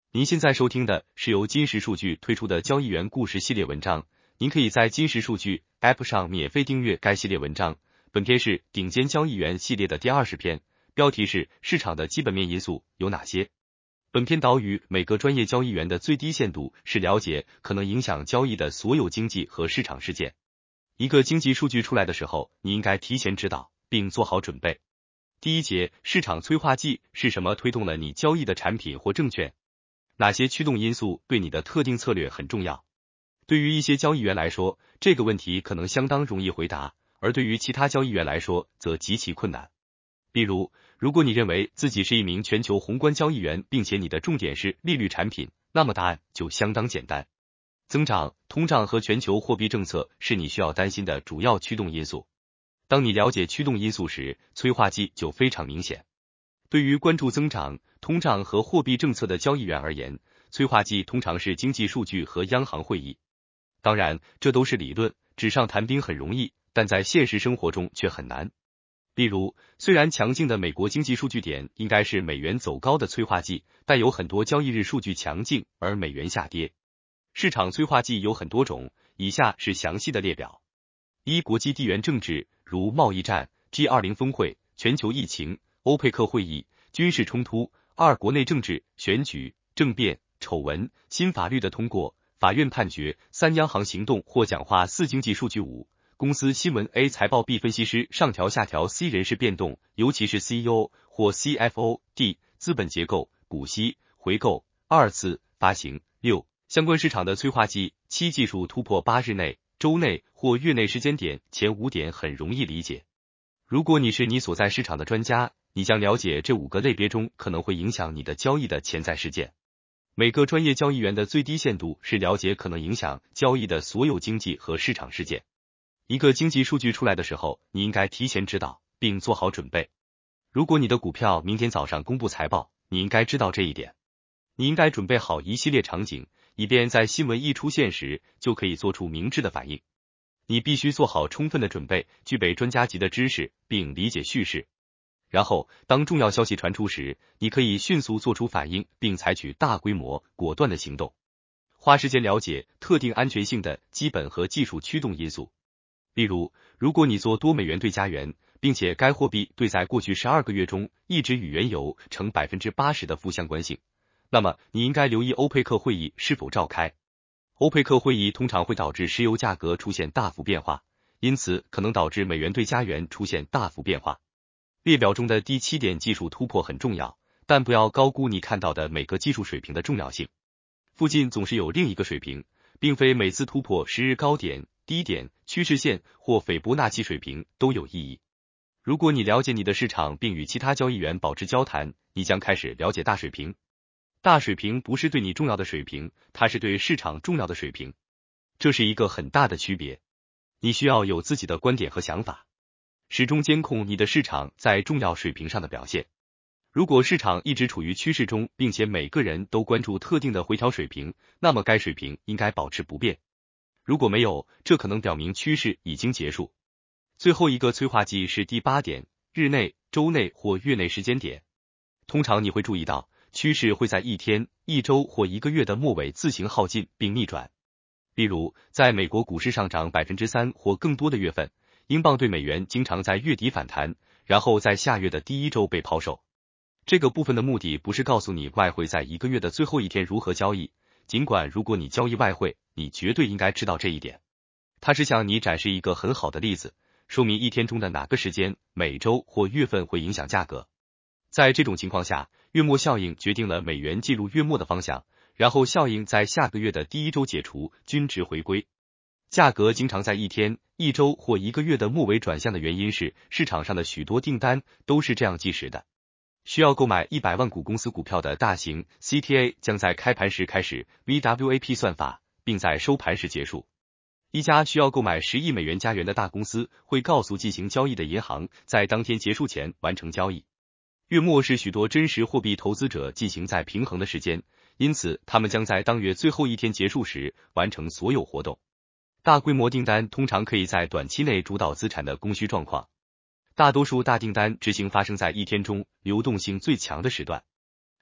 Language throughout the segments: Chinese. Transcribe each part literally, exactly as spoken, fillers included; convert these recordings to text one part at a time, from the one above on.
您现在收听的是由金石数据推出的交易员故事系列文章，您可以在金石数据 App 上免费订阅该系列文章。本篇是顶尖交易员系列的第二十篇，标题是市场的基本面因素有哪些？本篇导语每个专业交易员的最低限度是了解可能影响交易的所有经济和市场事件。一个经济数据出来的时候，你应该提前知道并做好准备。第一节，市场催化剂是什么推动了你交易的产品或证券？哪些驱动因素对你的特定策略很重要？对于一些交易员来说，这个问题可能相当容易回答，而对于其他交易员来说则极其困难。比如，如果你认为自己是一名全球宏观交易员，并且你的重点是利率产品，那么答案就相当简单。增长、通胀和全球货币政策是你需要担心的主要驱动因素。当你了解驱动因素时，催化剂就非常明显。对于关注增长、通胀和货币政策的交易员而言，催化剂通常是经济数据和央行会议。当然，这都是理论，纸上谈兵很容易，但在现实生活中却很难。例如，虽然强劲的美国经济数据点应该是美元走高的催化剂，但有很多交易日数据强劲，而美元下跌。市场催化剂有很多种，以下是详细的列表。一、国际地缘政治，如贸易战、G 二十 峰会、全球疫情、欧佩克会议、军事冲突。二、国内政治，选举、政变、丑闻、新法律的通过、法院判决。三、央行行动或讲话。四、经济数据。五、公司新闻。A 财报。B 分析师上调下调。C 人事变动，尤其是 C E O 或 C F O。D 资本结构，股息、回购、二次发行。六、相关市场的催化剂。七、技术突破。八、日内、周内或月内时间点。前五点很容易理解。如果你是你所在市场的专家，你将了解这五个类别中可能会影响你的交易的潜在事件。每个专业交易员的最低限度是了解可能影响交易的所有经济和市场事件。一个经济数据出来的时候，你应该提前知道并做好准备。如果你的股票明天早上公布财报，你应该知道这一点。你应该准备好一系列场景，以便在新闻一出现时就可以做出明智的反应。你必须做好充分的准备，具备专家级的知识，并理解叙事。然后，当重要消息传出时，你可以迅速做出反应，并采取大规模、果断的行动。花时间了解特定安全性的基本和技术驱动因素。例如，如果你做多美元对加元，并且该货币对在过去十二个月中一直与原油呈 百分之八十 的负相关性，那么你应该留意欧佩克会议是否召开。欧佩克会议通常会导致石油价格出现大幅变化，因此可能导致美元对加元出现大幅变化。列表中的第七点，技术突破很重要，但不要高估你看到的每个技术水平的重要性。附近总是有另一个水平，并非每次突破十日高点、低点、趋势线或斐波那契水平都有意义。如果你了解你的市场并与其他交易员保持交谈，你将开始了解大水平。大水平不是对你重要的水平，它是对市场重要的水平。这是一个很大的区别。你需要有自己的观点和想法，始终监控你的市场在重要水平上的表现。如果市场一直处于趋势中，并且每个人都关注特定的回调水平，那么该水平应该保持不变。如果没有，这可能表明趋势已经结束。最后一个催化剂是第八点，日内、周内或月内时间点。通常你会注意到，趋势会在一天、一周或一个月的末尾自行耗尽并逆转。例如，在美国股市上涨 百分之三 或更多的月份，英镑对美元经常在月底反弹，然后在下月的第一周被抛售。这个部分的目的不是告诉你外汇在一个月的最后一天如何交易，尽管如果你交易外汇，你绝对应该知道这一点。它是向你展示一个很好的例子，说明一天中的哪个时间、每周或月份会影响价格。在这种情况下，月末效应决定了美元进入月末的方向，然后效应在下个月的第一周解除，均值回归。价格经常在一天、一周或一个月的末尾转向的原因是，市场上的许多订单都是这样计时的。需要购买一百万股公司股票的大型 C T A 将在开盘时开始 V W A P 算法，并在收盘时结束。一家需要购买十亿美元加元的大公司会告诉进行交易的银行，在当天结束前完成交易。月末是许多真实货币投资者进行在平衡的时间，因此他们将在当月最后一天结束时完成所有活动。大规模订单通常可以在短期内主导资产的供需状况。大多数大订单执行发生在一天中流动性最强的时段。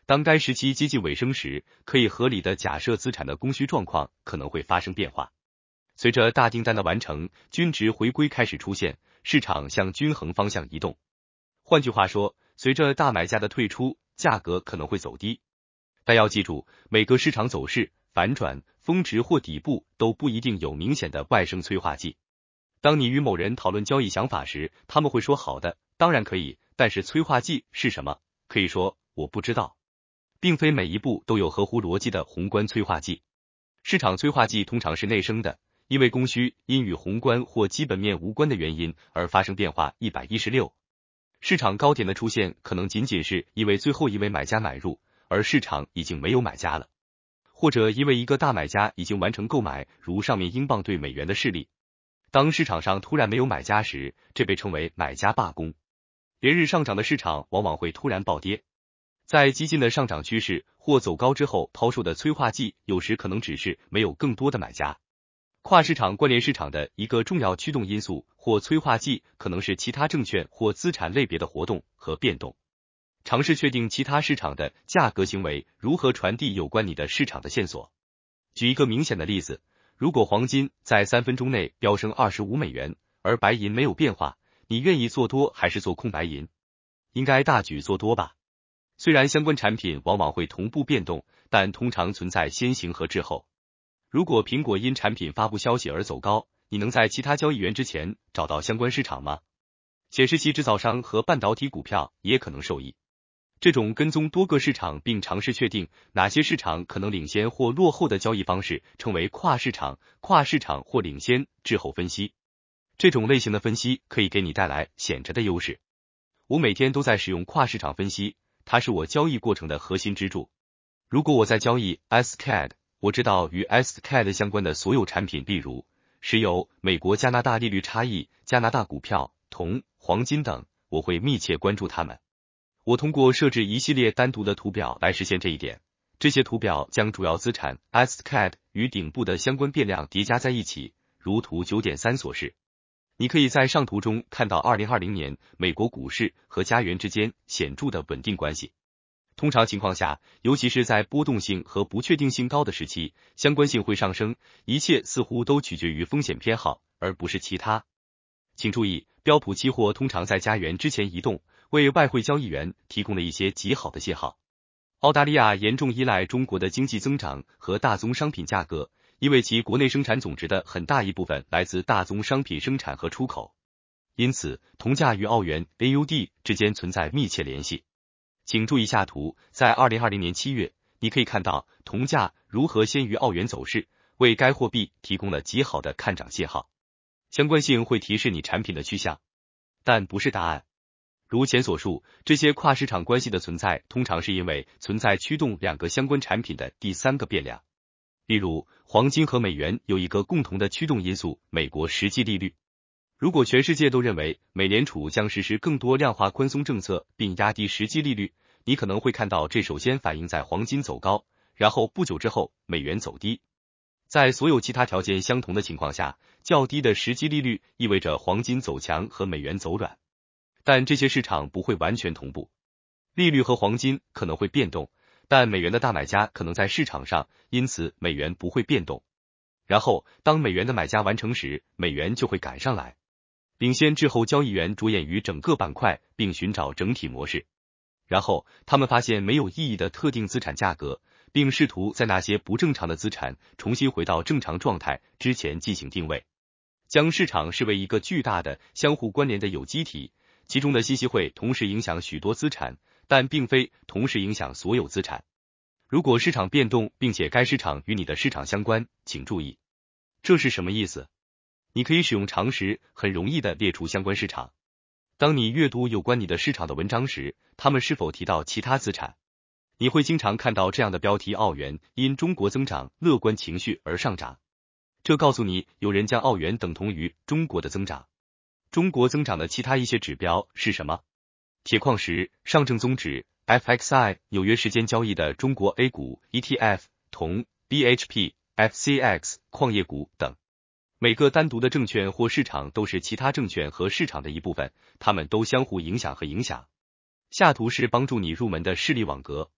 当该时期接近尾声时，可以合理的假设资产的供需状况可能会发生变化。随着大订单的完成，均值回归开始出现，市场向均衡方向移动。换句话说，随着大买家的退出，价格可能会走低。但要记住，每个市场走势、反转、峰值或底部都不一定有明显的外生催化剂。当你与某人讨论交易想法时，他们会说好的，当然可以，但是催化剂是什么？可以说我不知道。并非每一步都有合乎逻辑的宏观催化剂。市场催化剂通常是内生的，因为供需因与宏观或基本面无关的原因而发生变化。一百一十六，市场高点的出现可能仅仅是因为最后一位买家买入，而市场已经没有买家了，或者因为一个大买家已经完成购买，如上面英镑对美元的事例。当市场上突然没有买家时，这被称为买家罢工。连日上涨的市场往往会突然暴跌。在激进的上涨趋势或走高之后抛售的催化剂，有时可能只是没有更多的买家。跨市场关联市场的一个重要驱动因素或催化剂，可能是其他证券或资产类别的活动和变动。尝试确定其他市场的价格行为如何传递有关你的市场的线索。举一个明显的例子，如果黄金在三分钟内飙升二十五美元，而白银没有变化，你愿意做多还是做空白银？应该大举做多吧。虽然相关产品往往会同步变动，但通常存在先行和滞后。如果苹果因产品发布消息而走高，你能在其他交易员之前找到相关市场吗？显示器制造商和半导体股票也可能受益。这种跟踪多个市场并尝试确定哪些市场可能领先或落后的交易方式称为跨市场、跨市场或领先滞后分析。这种类型的分析可以给你带来显著的优势。我每天都在使用跨市场分析，它是我交易过程的核心支柱。如果我在交易 S C A D， 我知道与 S C A D 相关的所有产品，例如石油、美国加拿大利率差异、加拿大股票、铜、黄金等，我会密切关注它们。我通过设置一系列单独的图表来实现这一点。这些图表将主要资产 S C A D 与顶部的相关变量叠加在一起，如图 九点三 所示。你可以在上图中看到二零二零年美国股市和加元之间显著的稳定关系。通常情况下，尤其是在波动性和不确定性高的时期，相关性会上升，一切似乎都取决于风险偏好，而不是其他。请注意，标普期货通常在加元之前移动，为外汇交易员提供了一些极好的信号。澳大利亚严重依赖中国的经济增长和大宗商品价格，因为其国内生产总值的很大一部分来自大宗商品生产和出口。因此，铜价与澳元 A U D 之间存在密切联系。请注意下图，在二零二零年七月，你可以看到铜价如何先于澳元走势，为该货币提供了极好的看涨信号。相关性会提示你产品的趋向，但不是答案。如前所述，这些跨市场关系的存在通常是因为存在驱动两个相关产品的第三个变量。例如，黄金和美元有一个共同的驱动因素，美国实际利率。如果全世界都认为美联储将实施更多量化宽松政策并压低实际利率，你可能会看到这首先反映在黄金走高，然后不久之后美元走低。在所有其他条件相同的情况下，较低的实际利率意味着黄金走强和美元走软。但这些市场不会完全同步，利率和黄金可能会变动，但美元的大买家可能在市场上，因此美元不会变动。然后，当美元的买家完成时，美元就会赶上来。领先滞后交易员着眼于整个板块并寻找整体模式，然后他们发现没有意义的特定资产价格，并试图在那些不正常的资产重新回到正常状态之前进行定位。将市场视为一个巨大的相互关联的有机体，其中的信息会同时影响许多资产，但并非同时影响所有资产。如果市场变动并且该市场与你的市场相关，请注意，这是什么意思？你可以使用常识很容易的列出相关市场。当你阅读有关你的市场的文章时，他们是否提到其他资产？你会经常看到这样的标题：澳元因中国增长乐观情绪而上涨。这告诉你有人将澳元等同于中国的增长。中国增长的其他一些指标是什么？铁矿石、上证综指、F X I 纽约时间交易的中国 A 股 E T F、铜、B H P、F C X 矿业股等。每个单独的证券或市场都是其他证券和市场的一部分，它们都相互影响和影响。下图是帮助你入门的视力网格。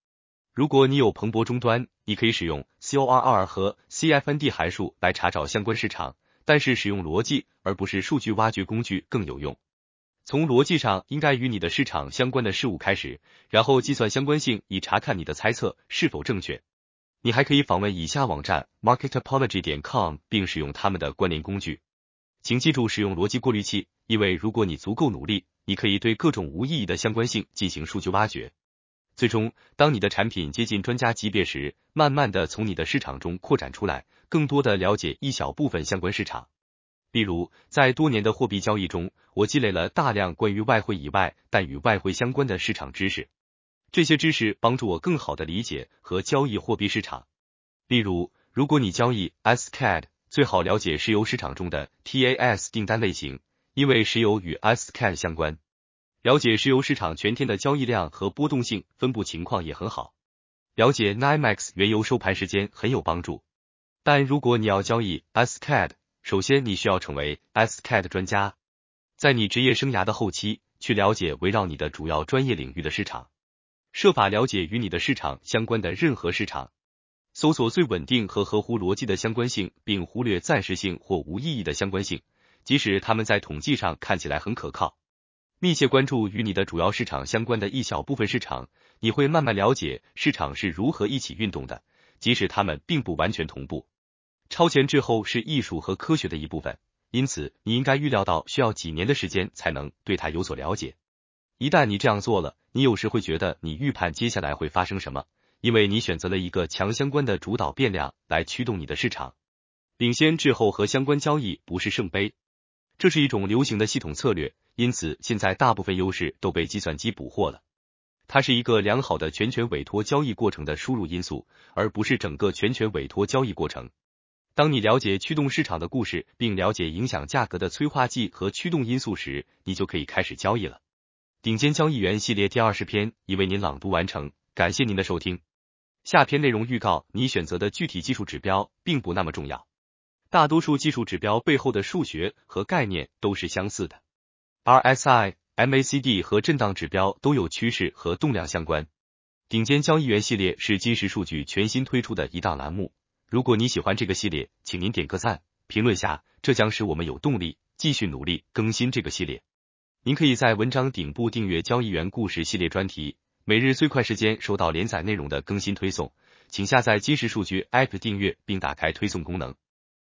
如果你有彭博终端，你可以使用 C O R R 和 C F N D 函数来查找相关市场，但是使用逻辑而不是数据挖掘工具更有用。从逻辑上应该与你的市场相关的事物开始，然后计算相关性以查看你的猜测是否正确。你还可以访问以下网站 marketopology 点 com 并使用他们的关联工具。请记住使用逻辑过滤器，因为如果你足够努力，你可以对各种无意义的相关性进行数据挖掘。最终，当你的产品接近专家级别时，慢慢的从你的市场中扩展出来，更多的了解一小部分相关市场。例如，在多年的货币交易中，我积累了大量关于外汇以外但与外汇相关的市场知识。这些知识帮助我更好的理解和交易货币市场。例如，如果你交易 S C A D， 最好了解石油市场中的 T A S 订单类型，因为石油与 S C A D 相关。了解石油市场全天的交易量和波动性分布情况也很好。了解 N Y M E X 原油收盘时间很有帮助。但如果你要交易 S C A D， 首先你需要成为 S C A D 专家。在你职业生涯的后期，去了解围绕你的主要专业领域的市场。设法了解与你的市场相关的任何市场。搜索最稳定和合乎逻辑的相关性，并忽略暂时性或无意义的相关性，即使它们在统计上看起来很可靠。密切关注与你的主要市场相关的一小部分市场，你会慢慢了解市场是如何一起运动的，即使它们并不完全同步。超前滞后是艺术和科学的一部分，因此你应该预料到需要几年的时间才能对它有所了解。一旦你这样做了，你有时会觉得你预判接下来会发生什么，因为你选择了一个强相关的主导变量来驱动你的市场。领先滞后和相关交易不是圣杯，这是一种流行的系统策略，因此现在大部分优势都被计算机捕获了。它是一个良好的全权委托交易过程的输入因素，而不是整个全权委托交易过程。当你了解驱动市场的故事，并了解影响价格的催化剂和驱动因素时，你就可以开始交易了。顶尖交易员系列第二十篇已为您朗读完成，感谢您的收听。下篇内容预告，你选择的具体技术指标并不那么重要，大多数技术指标背后的数学和概念都是相似的。R S I、M A C D 和震荡指标都有趋势和动量相关。顶尖交易员系列是金石数据全新推出的一档栏目，如果你喜欢这个系列，请您点个赞，评论下，这将使我们有动力继续努力更新这个系列。您可以在文章顶部订阅交易员故事系列专题，每日最快时间收到连载内容的更新推送，请下载金石数据 App 订阅并打开推送功能。